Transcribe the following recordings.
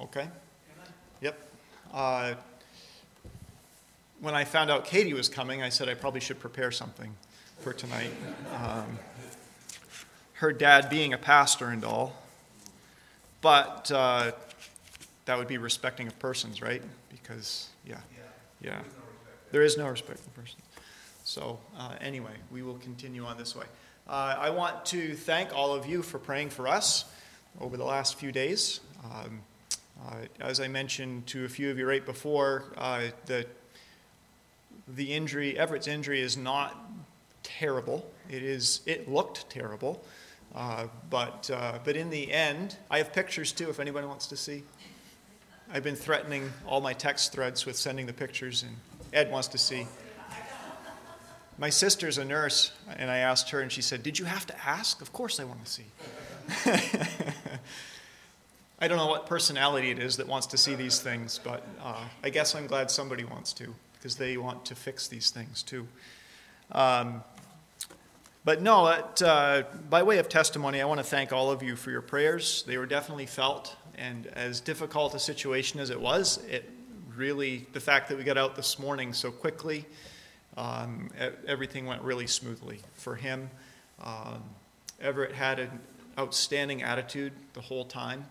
Okay? Yep. When I found out Katie was coming, I said I probably should prepare something for tonight. Her dad being a pastor and all. But that would be respecting of persons, right? Because, yeah. There is no respect of persons. So anyway, we will continue on this way. I want to thank all of you for praying for us over the last few days. As I mentioned to a few of you right before, the injury, Everett's injury, is not terrible. It looked terrible, but in the end, I have pictures too. If anyone wants to see, I've been threatening all my text threads with sending the pictures, and Ed wants to see. My sister's a nurse, and I asked her, and she said, "Did you have to ask?" Of course I want to see. I don't know what personality it is that wants to see these things, but I guess I'm glad somebody wants to, because they want to fix these things too. But no, by way of testimony, I want to thank all of you for your prayers. They were definitely felt, and as difficult a situation as it was, the fact that we got out this morning so quickly, everything went really smoothly for him. Everett had an outstanding attitude the whole time,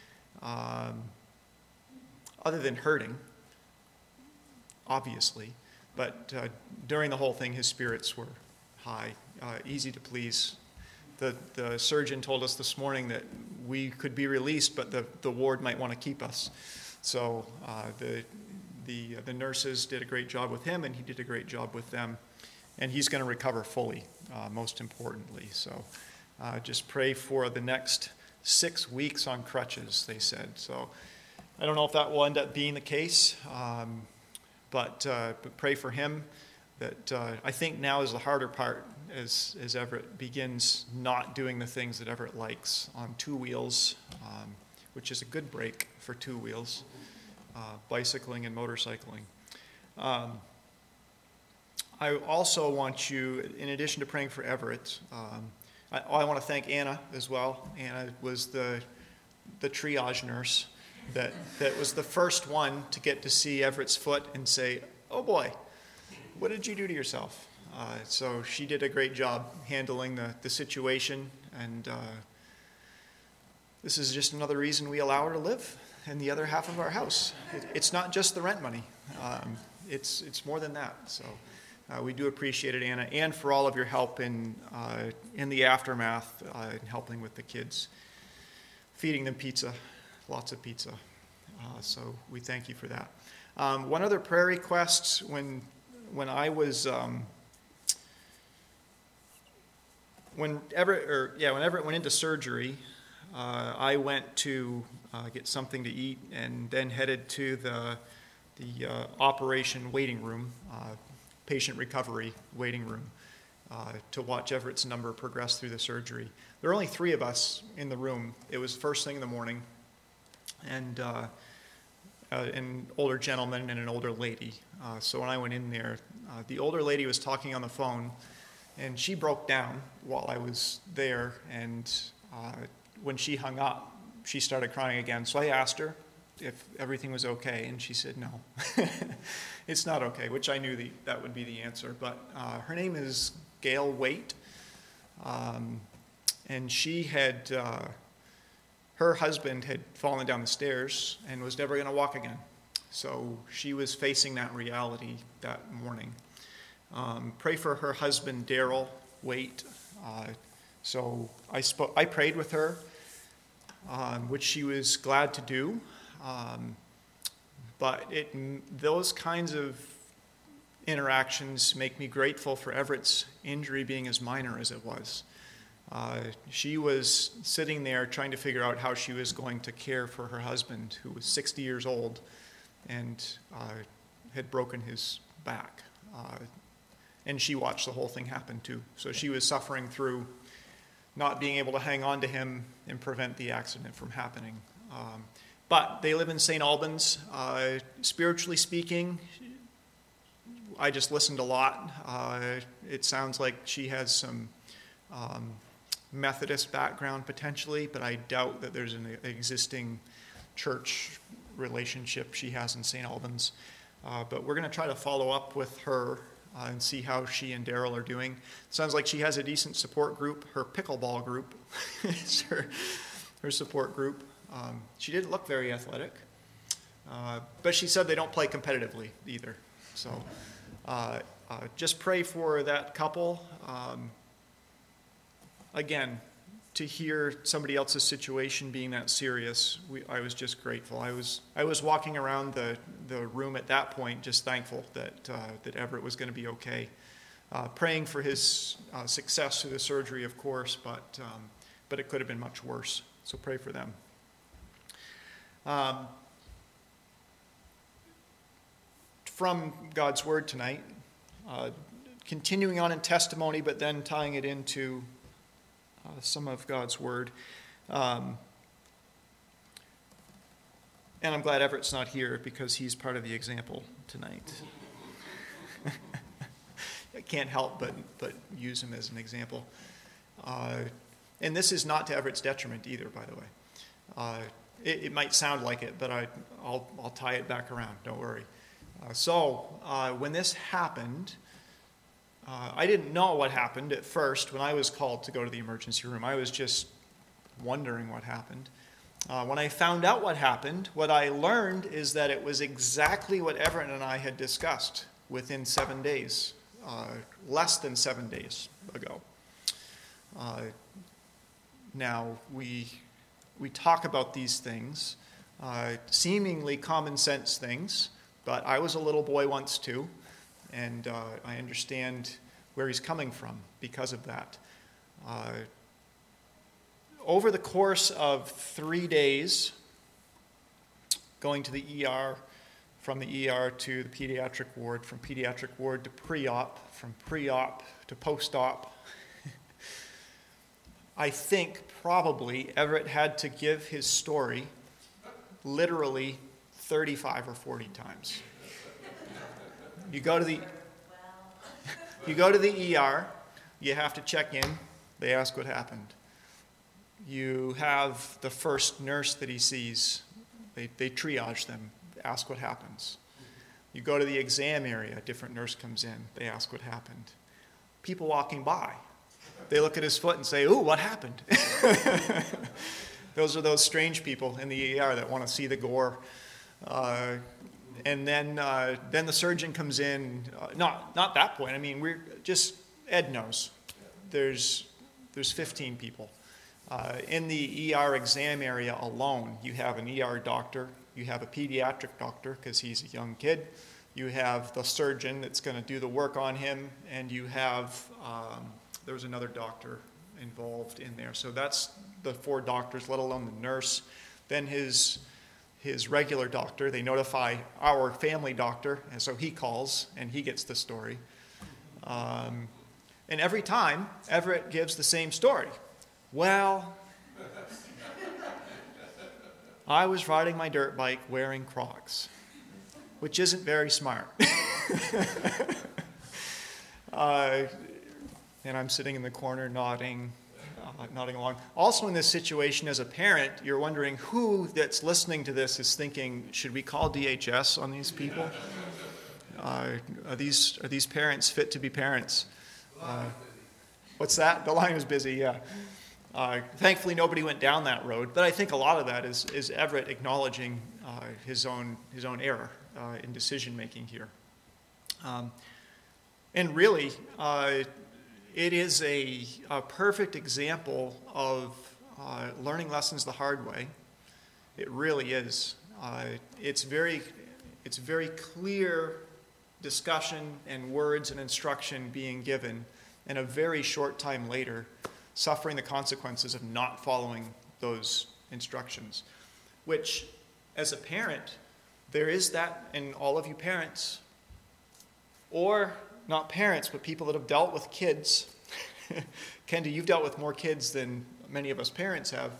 other than hurting, obviously. But during the whole thing, his spirits were high, easy to please. The surgeon told us this morning that we could be released, but the ward might want to keep us. So the nurses did a great job with him, and he did a great job with them. And he's going to recover fully, most importantly. So just pray for the next 6 weeks on crutches, they said. So I don't know if that will end up being the case, but pray for him. That I think now is the harder part as Everett begins not doing the things that Everett likes on two wheels, which is a good break for two wheels. Bicycling and motorcycling. I also want you, in addition to praying for Everett, I want to thank Anna as well. Anna was the triage nurse that was the first one to get to see Everett's foot and say, "Oh boy, what did you do to yourself?" So she did a great job handling the situation, and this is just another reason we allow her to live in the other half of our house. It's not just the rent money. It's more than that. So we do appreciate it, Anna, and for all of your help in the aftermath, in helping with the kids, feeding them pizza, lots of pizza. So we thank you for that. One other prayer request: when Everett went into surgery, I went to get something to eat and then headed to the operation waiting room, patient recovery waiting room, to watch Everett's number progress through the surgery. There were only 3 of us in the room. It was first thing in the morning, and an older gentleman and an older lady. So when I went in there, the older lady was talking on the phone, and she broke down while I was there, and when she hung up, she started crying again. So I asked her if everything was okay, and she said no. It's not okay, which I knew that would be the answer. But her name is Gail Waite, and she had, her husband had fallen down the stairs and was never going to walk again. So she was facing that reality that morning. Pray for her husband, Daryl Waite. So I prayed with her, which she was glad to do. But those kinds of interactions make me grateful for Everett's injury being as minor as it was. She was sitting there trying to figure out how she was going to care for her husband, who was 60 years old and had broken his back. And she watched the whole thing happen too. So she was suffering through not being able to hang on to him and prevent the accident from happening. But they live in St. Albans. Spiritually speaking, I just listened a lot. It sounds like she has some Methodist background potentially, but I doubt that there's an existing church relationship she has in St. Albans. But we're going to try to follow up with her and see how she and Daryl are doing. Sounds like she has a decent support group. Her pickleball group is her support group. She didn't look very athletic, but she said they don't play competitively either. So just pray for that couple. Again, to hear somebody else's situation being that serious, I was just grateful. I was walking around the room at that point, just thankful that Everett was going to be okay. Praying for his success through the surgery, of course, but it could have been much worse. So pray for them. From God's Word tonight, continuing on in testimony, but then tying it into some of God's Word. And I'm glad Everett's not here because he's part of the example tonight. I can't help but use him as an example. And this is not to Everett's detriment either, by the way. It might sound like it, but I'll tie it back around, don't worry. When this happened, I didn't know what happened at first when I was called to go to the emergency room. I was just wondering what happened. When I found out what happened, what I learned is that it was exactly what Everett and I had discussed within 7 days, less than 7 days ago. Now, we talk about these things, seemingly common sense things, but I was a little boy once too. And I understand where he's coming from because of that. Over the course of 3 days, going to the ER, from the ER to the pediatric ward, from pediatric ward to pre-op, from pre-op to post-op, I think probably Everett had to give his story literally 35 or 40 times. You go to the ER, you have to check in, they ask what happened. You have the first nurse that he sees, they triage them, ask what happens. You go to the exam area, a different nurse comes in, they ask what happened. People walking by, they look at his foot and say, "Ooh, what happened?" Those are those strange people in the ER that want to see the gore. And then the surgeon comes in. Not that point. I mean, we're just Ed knows. There's 15 people in the ER exam area alone. You have an ER doctor. You have a pediatric doctor because he's a young kid. You have the surgeon that's going to do the work on him, and you have there was another doctor involved in there. So that's the 4 doctors, let alone the nurse. Then his regular doctor, they notify our family doctor, and so he calls and he gets the story. And every time, Everett gives the same story. Well, I was riding my dirt bike wearing Crocs, which isn't very smart. And I'm sitting in the corner nodding along. Also in this situation, as a parent, you're wondering who that's listening to this is thinking, should we call DHS on these people? Are these parents fit to be parents? What's that? The line was busy, yeah. Thankfully, nobody went down that road, but I think a lot of that is Everett acknowledging his own error in decision-making here. And really, it is a perfect example of learning lessons the hard way. It really is. It's very clear discussion and words and instruction being given, and a very short time later, suffering the consequences of not following those instructions. Which, as a parent, there is that in all of you parents, or not parents, but people that have dealt with kids. Kendi, you've dealt with more kids than many of us parents have.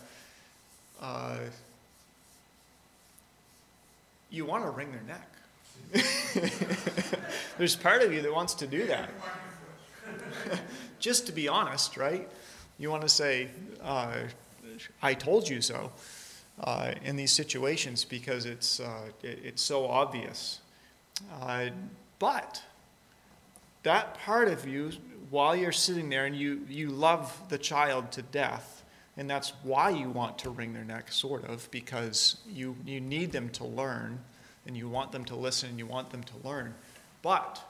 You want to wring their neck. There's part of you that wants to do that. Just to be honest, right? You want to say, I told you so. in these situations because it's so obvious. But that part of you, while you're sitting there and you love the child to death, and that's why you want to wring their neck, sort of, because you need them to learn, and you want them to listen, and you want them to learn. But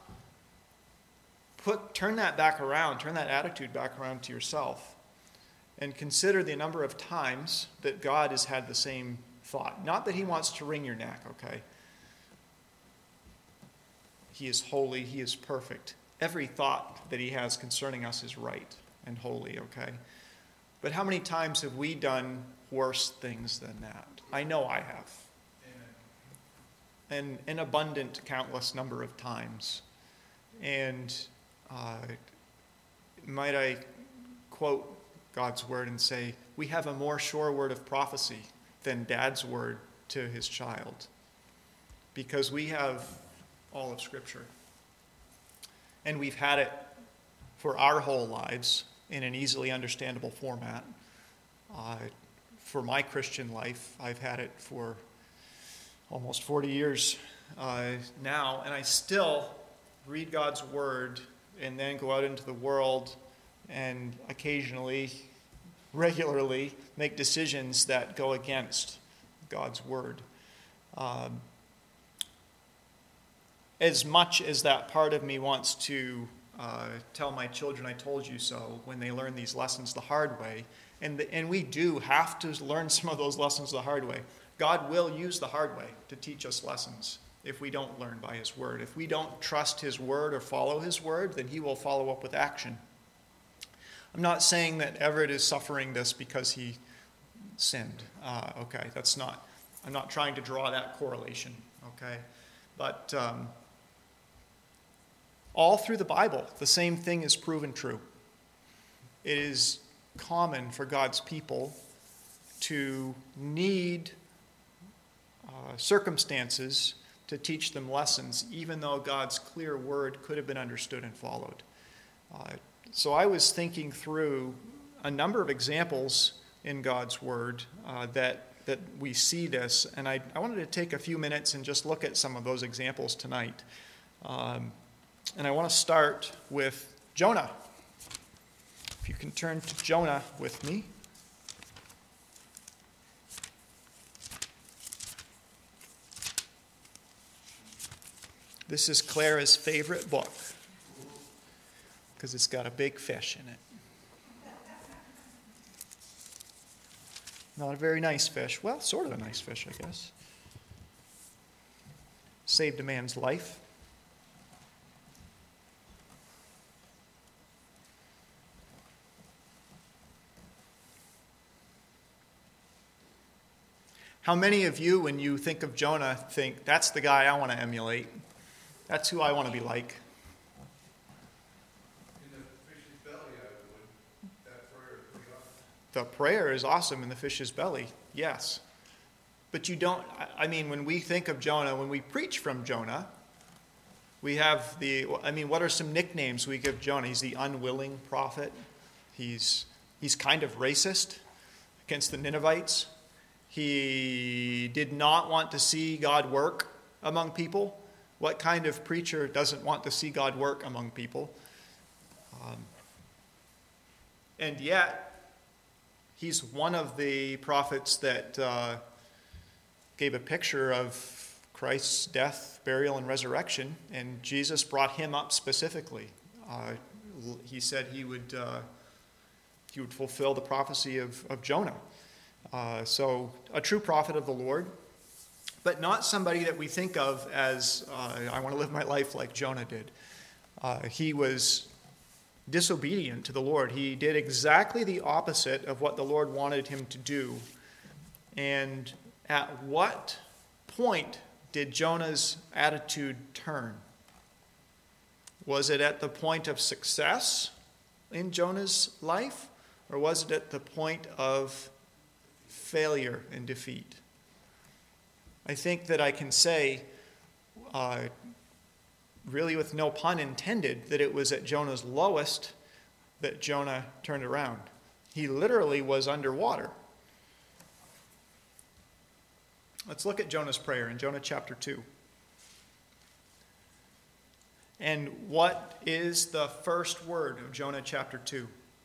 turn that back around, turn that attitude back around to yourself, and consider the number of times that God has had the same thought. Not that he wants to wring your neck, okay? He is holy, he is perfect. Every thought that he has concerning us is right and holy, okay? But how many times have we done worse things than that? I know I have. And an abundant, countless number of times. And might I quote God's word and say, we have a more sure word of prophecy than Dad's word to his child. Because we have all of Scripture. And we've had it for our whole lives in an easily understandable format. For my Christian life, I've had it for almost 40 years now, and I still read God's word and then go out into the world and occasionally, regularly, make decisions that go against God's word. As much as that part of me wants to tell my children, I told you so, when they learn these lessons the hard way, and we do have to learn some of those lessons the hard way. God will use the hard way to teach us lessons if we don't learn by his word. If we don't trust his word or follow his word, then he will follow up with action. I'm not saying that Everett is suffering this because he sinned. Okay, that's not. I'm not trying to draw that correlation. Okay, but all through the Bible, the same thing is proven true. It is common for God's people to need circumstances to teach them lessons, even though God's clear word could have been understood and followed. So I was thinking through a number of examples in God's word that we see this, and I wanted to take a few minutes and just look at some of those examples tonight. And I want to start with Jonah. If you can turn to Jonah with me. This is Clara's favorite book because it's got a big fish in it. Not a very nice fish. Well, sort of a nice fish, I guess. Saved a man's life. How many of you, when you think of Jonah, think, that's the guy I want to emulate? That's who I want to be like. In the fish's belly, I would. That prayer is pretty awesome. The prayer is awesome in the fish's belly, yes. But you don't, when we think of Jonah, when we preach from Jonah, we have what are some nicknames we give Jonah? He's the unwilling prophet. He's kind of racist against the Ninevites. He did not want to see God work among people. What kind of preacher doesn't want to see God work among people? And yet, he's one of the prophets that gave a picture of Christ's death, burial, and resurrection, and Jesus brought him up specifically. He said he would fulfill the prophecy of Jonah. So a true prophet of the Lord, but not somebody that we think of as, I want to live my life like Jonah did. He was disobedient to the Lord. He did exactly the opposite of what the Lord wanted him to do. And at what point did Jonah's attitude turn? Was it at the point of success in Jonah's life, or was it at the point of failure and defeat? I think that I can say, really with no pun intended, that it was at Jonah's lowest that Jonah turned around. He literally was underwater. Let's look at Jonah's prayer in Jonah chapter 2. And what is the first word of Jonah chapter 2?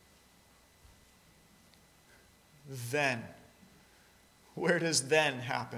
Then. Where does then happen?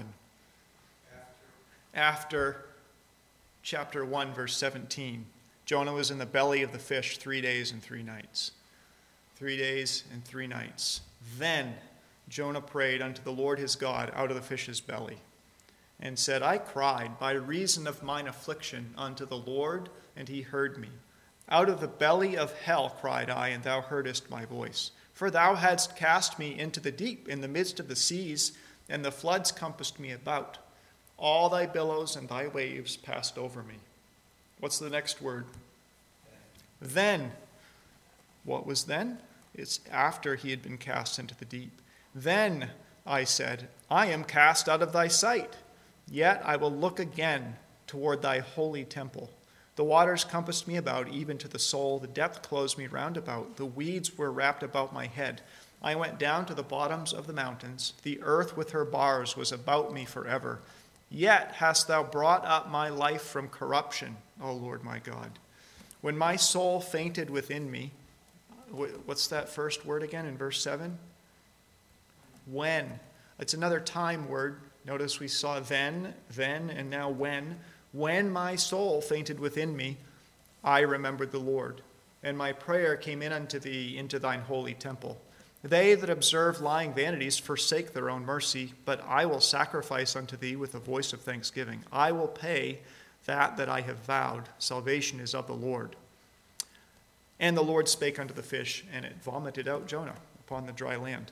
After chapter 1, verse 17. Jonah was in the belly of the fish 3 days and 3 nights. 3 days and 3 nights. Then Jonah prayed unto the Lord his God out of the fish's belly, and said, I cried by reason of mine affliction unto the Lord, and he heard me. Out of the belly of hell cried I, and thou heardest my voice. For thou hadst cast me into the deep, in the midst of the seas, and the floods compassed me about. All thy billows and thy waves passed over me. What's the next word? Then. What was then? It's after he had been cast into the deep. Then I said, I am cast out of thy sight, yet I will look again toward thy holy temple. The waters compassed me about, even to the soul. The depth closed me round about. The weeds were wrapped about my head. I went down to the bottoms of the mountains. The earth with her bars was about me forever. Yet hast thou brought up my life from corruption, O Lord my God. When my soul fainted within me, what's that first word again in verse 7? When. It's another time word. Notice we saw then, and now when. When my soul fainted within me, I remembered the Lord, and my prayer came in unto thee into thine holy temple. They that observe lying vanities forsake their own mercy, but I will sacrifice unto thee with a voice of thanksgiving. I will pay that I have vowed. Salvation is of the Lord. And the Lord spake unto the fish, and it vomited out Jonah upon the dry land.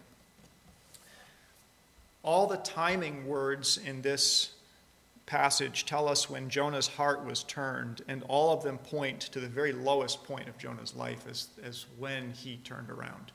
All the timing words in this passage tell us when Jonah's heart was turned, and all of them point to the very lowest point of Jonah's life as when he turned around.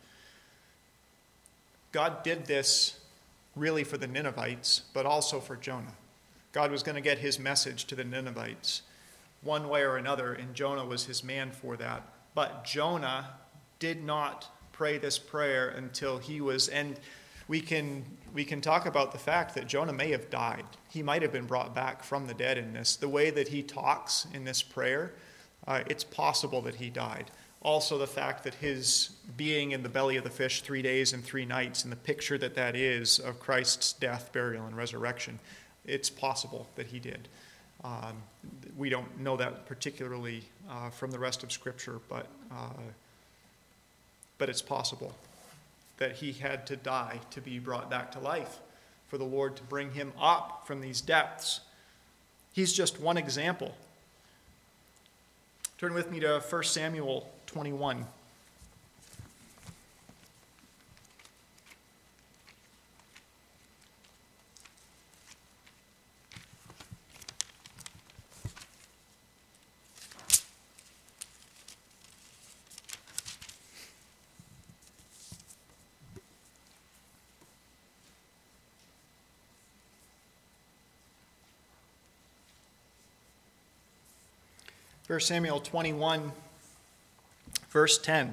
God did this really for the Ninevites, but also for Jonah. God was going to get his message to the Ninevites one way or another, and Jonah was his man for that. But Jonah did not pray this prayer until he was, and we can talk about the fact that Jonah may have died. He might have been brought back from the dead in this. The way that he talks in this prayer, it's possible that he died. Also the fact that his being in the belly of the fish 3 days and 3 nights, and the picture that is of Christ's death, burial, and resurrection, it's possible that he did. We don't know that particularly from the rest of Scripture, but it's possible that he had to die to be brought back to life, for the Lord to bring him up from these depths. He's just one example. Turn with me to 1 Samuel 21. First Samuel 21, verse 10.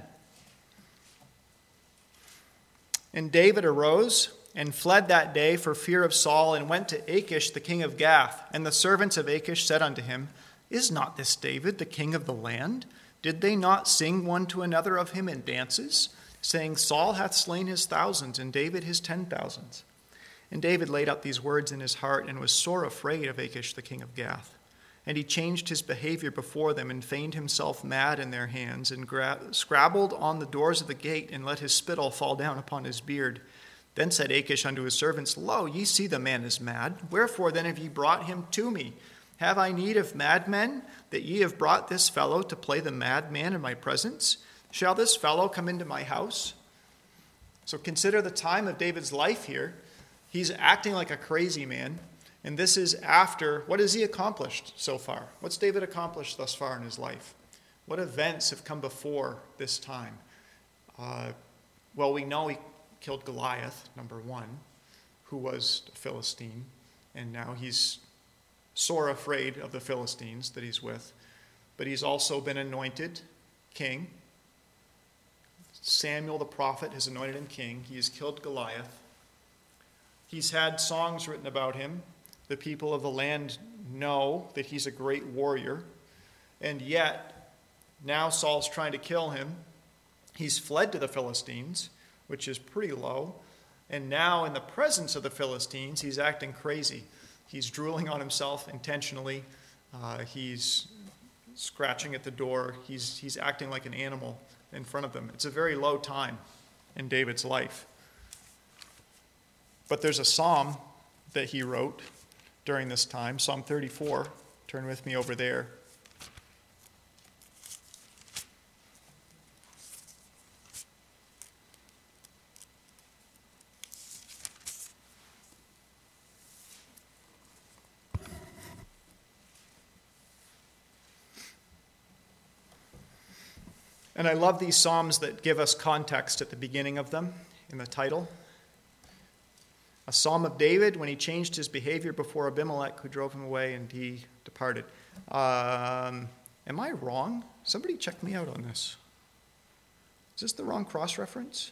And David arose and fled that day for fear of Saul, and went to Achish the king of Gath. And the servants of Achish said unto him, Is not this David the king of the land? Did they not sing one to another of him in dances, saying, Saul hath slain his thousands, and David his 10,000s? And David laid up these words in his heart, and was sore afraid of Achish the king of Gath. And he changed his behavior before them, and feigned himself mad in their hands, and scrabbled on the doors of the gate, and let his spittle fall down upon his beard. Then said Achish unto his servants, Lo, ye see the man is mad. Wherefore then have ye brought him to me? Have I need of madmen, that ye have brought this fellow to play the madman in my presence? Shall this fellow come into my house? So consider the time of David's life here. He's acting like a crazy man. And this is after, what has he accomplished so far? What's David accomplished thus far in his life? What events have come before this time? Well, we know he killed Goliath, number one, who was a Philistine. And now he's sore afraid of the Philistines that he's with. But he's also been anointed king. Samuel the prophet has anointed him king. He has killed Goliath. He's had songs written about him. The people of the land know that he's a great warrior. And yet, now Saul's trying to kill him. He's fled to the Philistines, which is pretty low. And now, in the presence of the Philistines, he's acting crazy. He's drooling on himself intentionally. He's scratching at the door. He's acting like an animal in front of them. It's a very low time in David's life. But there's a psalm that he wrote during this time, Psalm 34. Turn with me over there. And I love these psalms that give us context at the beginning of them in the title. A psalm of David when he changed his behavior before Abimelech, who drove him away, and he departed. Am I wrong? Somebody check me out on this. Is this the wrong cross-reference?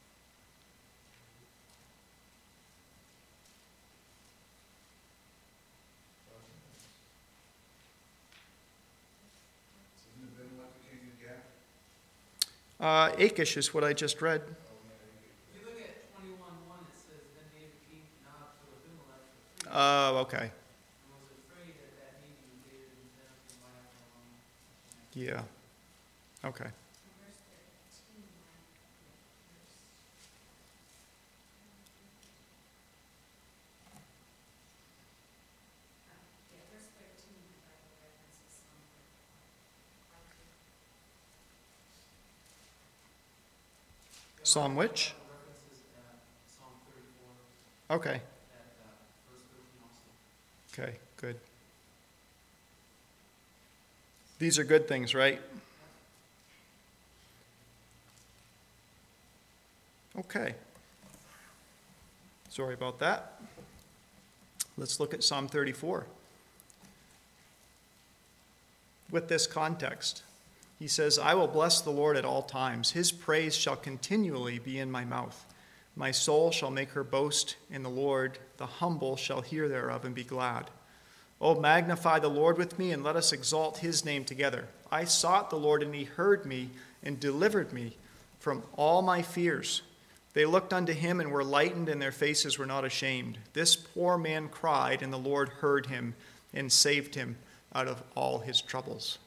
Achish is what I just read. If you look at 21:1, it says, then David came to Nob to Abimelech for 3 days, Oh, okay. and was afraid at that meeting with David and sent up to lie alone. Yeah. Okay. Verse 13, verse 13, the Bible references Psalm 34. Psalm which? References Psalm 34 Okay. at verse 13 also. Okay, good. These are good things, right? Okay. Sorry about that. Let's look at Psalm 34. With this context, he says, I will bless the Lord at all times. His praise shall continually be in my mouth. My soul shall make her boast in the Lord. The humble shall hear thereof and be glad. O magnify the Lord with me, and let us exalt his name together. I sought the Lord, and he heard me and delivered me from all my fears. They looked unto him and were lightened, and their faces were not ashamed. This poor man cried, and the Lord heard him and saved him out of all his troubles.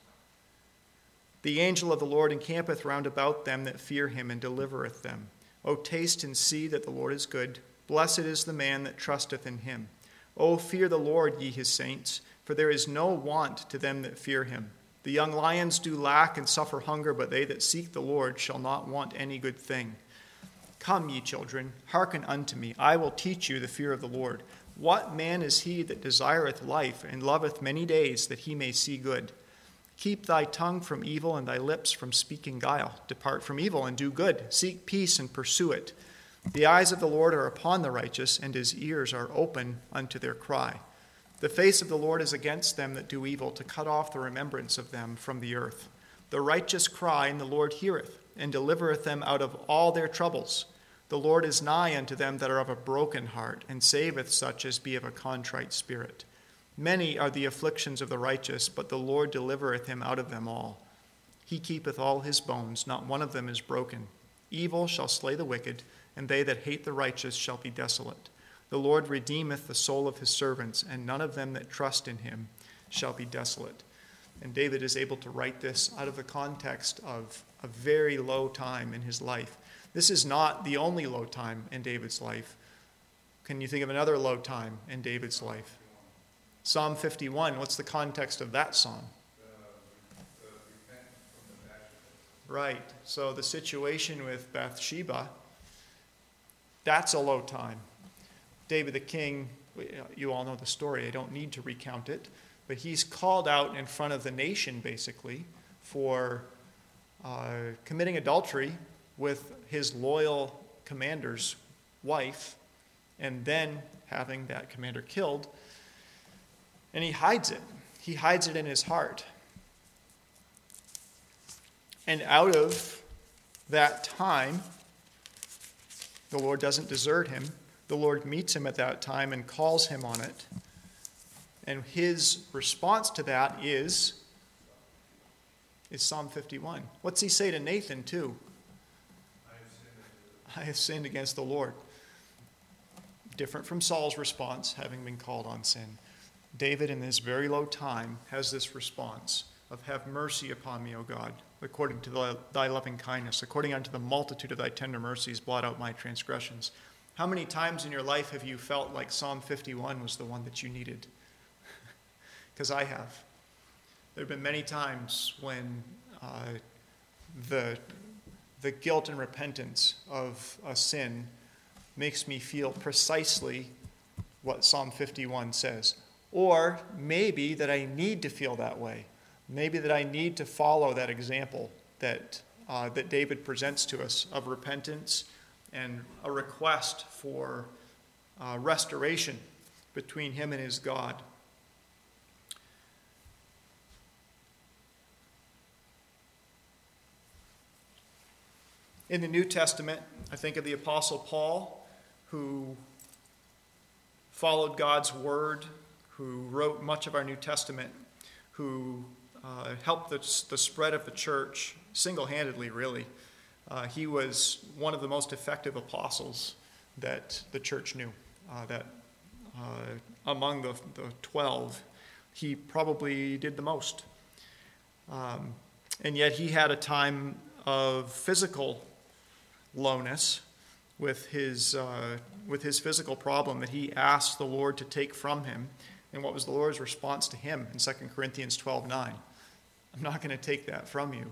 The angel of the Lord encampeth round about them that fear him, and delivereth them. O taste and see that the Lord is good. Blessed is the man that trusteth in him. O fear the Lord, ye his saints, for there is no want to them that fear him. The young lions do lack and suffer hunger, but they that seek the Lord shall not want any good thing. Come, ye children, hearken unto me. I will teach you the fear of the Lord. What man is he that desireth life, and loveth many days, that he may see good? Keep thy tongue from evil, and thy lips from speaking guile. Depart from evil, and do good. Seek peace, and pursue it. The eyes of the Lord are upon the righteous, and his ears are open unto their cry. The face of the Lord is against them that do evil, to cut off the remembrance of them from the earth. The righteous cry, and the Lord heareth, and delivereth them out of all their troubles. The Lord is nigh unto them that are of a broken heart, and saveth such as be of a contrite spirit. Many are the afflictions of the righteous, but the Lord delivereth him out of them all. He keepeth all his bones, not one of them is broken. Evil shall slay the wicked, and they that hate the righteous shall be desolate. The Lord redeemeth the soul of his servants, and none of them that trust in him shall be desolate. And David is able to write this out of the context of a very low time in his life. This is not the only low time in David's life. Can you think of another low time in David's life? Psalm 51, what's the context of that psalm? Right, so the situation with Bathsheba, that's a low time. David the king, you all know the story, I don't need to recount it, but he's called out in front of the nation, basically, for committing adultery with his loyal commander's wife, and then having that commander killed. And he hides it. He hides it in his heart. And out of that time, the Lord doesn't desert him. The Lord meets him at that time and calls him on it. And his response to that is Psalm 51. What's he say to Nathan, too? I have sinned against the Lord. Different from Saul's response, having been called on sin. David, in this very low time, has this response of, have mercy upon me, O God, according to thy loving kindness, according unto the multitude of thy tender mercies, blot out my transgressions. How many times in your life have you felt like Psalm 51 was the one that you needed? Because I have. There have been many times when the guilt and repentance of a sin makes me feel precisely what Psalm 51 says. Or maybe that I need to feel that way. Maybe that I need to follow that example that David presents to us of repentance and a request for restoration between him and his God. In the New Testament, I think of the Apostle Paul, who followed God's word, who wrote much of our New Testament, who helped the spread of the church single-handedly, really. He was one of the most effective apostles that the church knew. Among the 12, he probably did the most. And yet he had a time of physical lowness with his physical problem that he asked the Lord to take from him. And what was the Lord's response to him in 2 Corinthians 12:9? I'm not going to take that from you.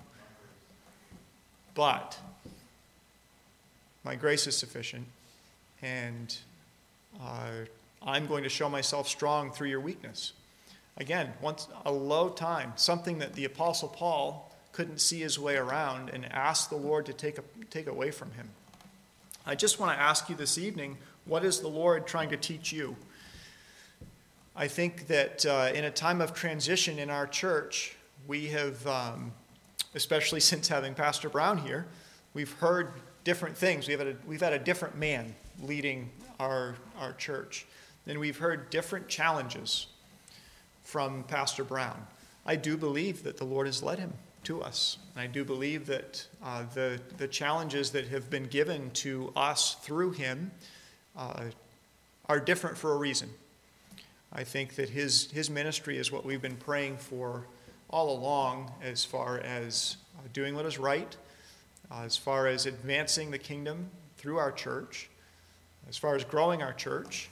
But my grace is sufficient, and I'm going to show myself strong through your weakness. Again, once a low time, something that the Apostle Paul couldn't see his way around and asked the Lord to take away from him. I just want to ask you this evening, what is the Lord trying to teach you? I think that in a time of transition in our church, we have, especially since having Pastor Brown here, we've heard different things. We've had a different man leading our church, and we've heard different challenges from Pastor Brown. I do believe that the Lord has led him to us. And I do believe that the challenges that have been given to us through him are different for a reason. I think that his ministry is what we've been praying for all along, as far as doing what is right, as far as advancing the kingdom through our church, as far as growing our church.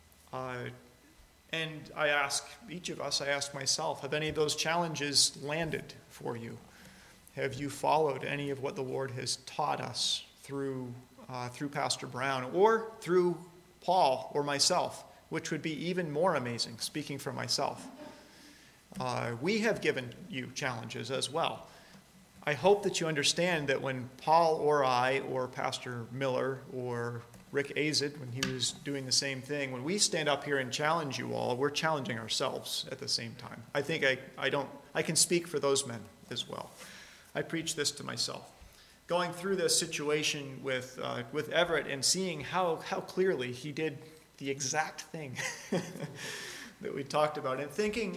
And I ask each of us, I ask myself, have any of those challenges landed for you? Have you followed any of what the Lord has taught us through Pastor Brown or through Paul or myself, which would be even more amazing, speaking for myself? We have given you challenges as well. I hope that you understand that when Paul or I or Pastor Miller or Rick Azid, when he was doing the same thing, when we stand up here and challenge you all, we're challenging ourselves at the same time. I think I can speak for those men as well. I preach this to myself. Going through this situation with Everett and seeing how clearly he did the exact thing that we talked about, and thinking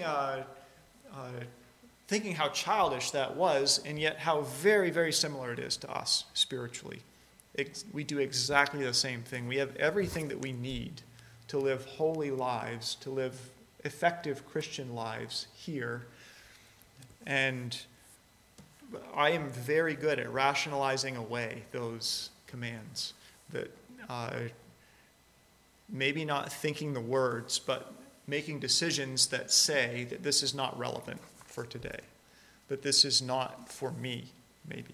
how childish that was, and yet how very, very similar it is to us spiritually. We do exactly the same thing. We have everything that we need to live holy lives, to live effective Christian lives here. And I am very good at rationalizing away those commands, that maybe not thinking the words, but making decisions that say that this is not relevant for today, that this is not for me, maybe.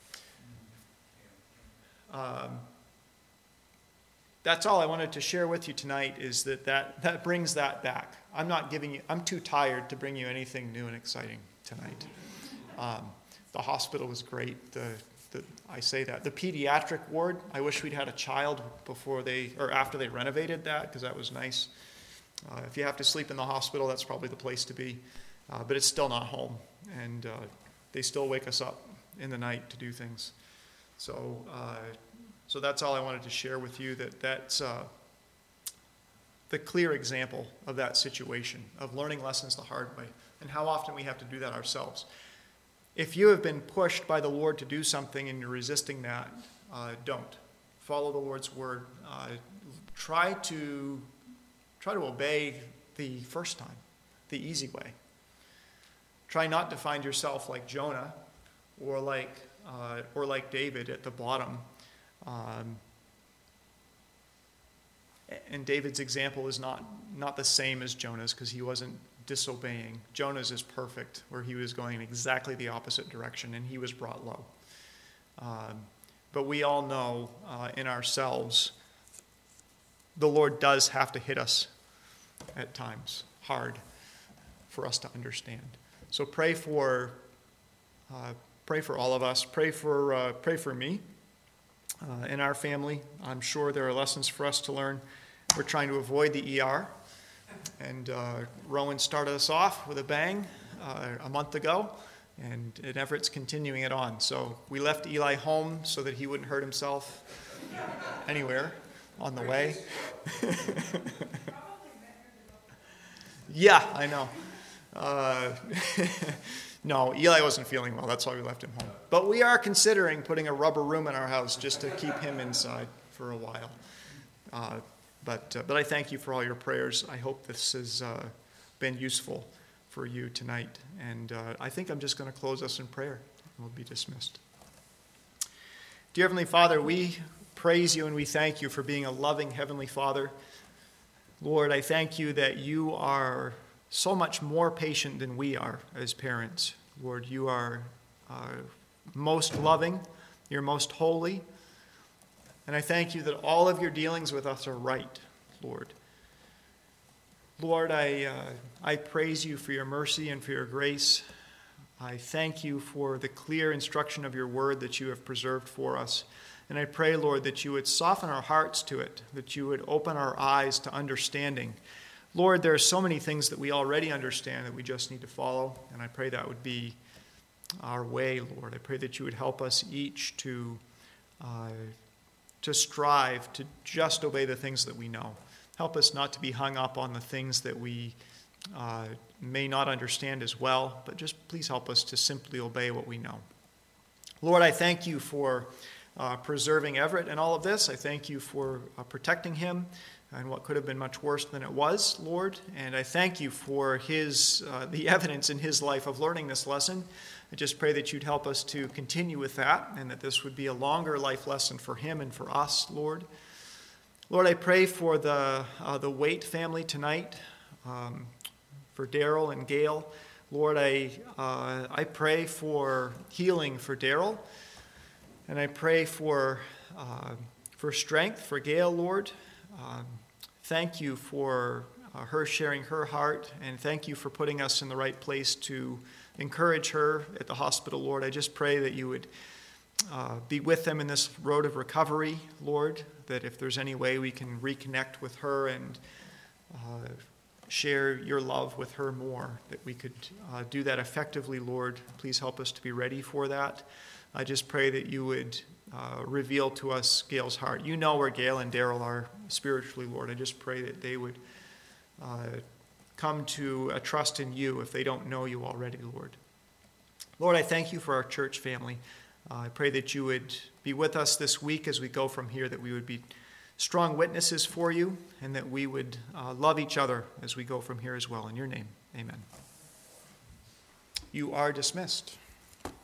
That's all I wanted to share with you tonight, is that brings that back. I'm too tired to bring you anything new and exciting tonight. The hospital was great. I say that. The pediatric ward, I wish we'd had a child after they renovated that, because that was nice. If you have to sleep in the hospital, that's probably the place to be. But it's still not home, and they still wake us up in the night to do things. So that's all I wanted to share with you. That's the clear example of that situation, of learning lessons the hard way, and how often we have to do that ourselves. If you have been pushed by the Lord to do something and you're resisting that, don't. Follow the Lord's word. Try to obey the first time, the easy way. Try not to find yourself like Jonah or like David at the bottom. And David's example is not the same as Jonah's, because he wasn't disobeying. Jonah's is perfect, where he was going in exactly the opposite direction, and he was brought low. But we all know in ourselves, the Lord does have to hit us at times hard for us to understand. So pray for all of us. Pray for me in our family. I'm sure there are lessons for us to learn. We're trying to avoid the ER. And Rowan started us off with a bang a month ago, and Everett's continuing it on. So we left Eli home so that he wouldn't hurt himself anywhere on the way. Yeah, I know. No, Eli wasn't feeling well. That's why we left him home. But we are considering putting a rubber room in our house just to keep him inside for a while. But I thank you for all your prayers. I hope this has been useful for you tonight. And I think I'm just going to close us in prayer, and we'll be dismissed. Dear Heavenly Father, we praise you and we thank you for being a loving Heavenly Father. Lord, I thank you that you are so much more patient than we are as parents. Lord, you are most loving, you're most holy, and I thank you that all of your dealings with us are right, Lord. Lord, I praise you for your mercy and for your grace. I thank you for the clear instruction of your word that you have preserved for us. And I pray, Lord, that you would soften our hearts to it, that you would open our eyes to understanding. Lord, there are so many things that we already understand that we just need to follow, and I pray that would be our way, Lord. I pray that you would help us each to strive to just obey the things that we know. Help us not to be hung up on the things that we may not understand as well, but just please help us to simply obey what we know. Lord, I thank you for preserving Everett and all of this. I thank you for protecting him and what could have been much worse than it was, Lord. And I thank you for the evidence in his life of learning this lesson. I just pray that you'd help us to continue with that, and that this would be a longer life lesson for him and for us, Lord. Lord, I pray for the Waite family tonight, for Daryl and Gail. Lord, I pray for healing for Daryl, and I pray for strength for Gail, Lord. Thank you for her sharing her heart, and thank you for putting us in the right place to encourage her at the hospital, Lord. I just pray that you would be with them in this road of recovery, Lord, that if there's any way we can reconnect with her and share your love with her more, that we could do that effectively, Lord. Please help us to be ready for that. I just pray that you would reveal to us Gail's heart. You know where Gail and Daryl are spiritually, Lord. I just pray that they would come to a trust in you if they don't know you already, Lord. Lord, I thank you for our church family. I pray that you would be with us this week as we go from here, that we would be strong witnesses for you, and that we would love each other as we go from here as well. In your name, amen. You are dismissed.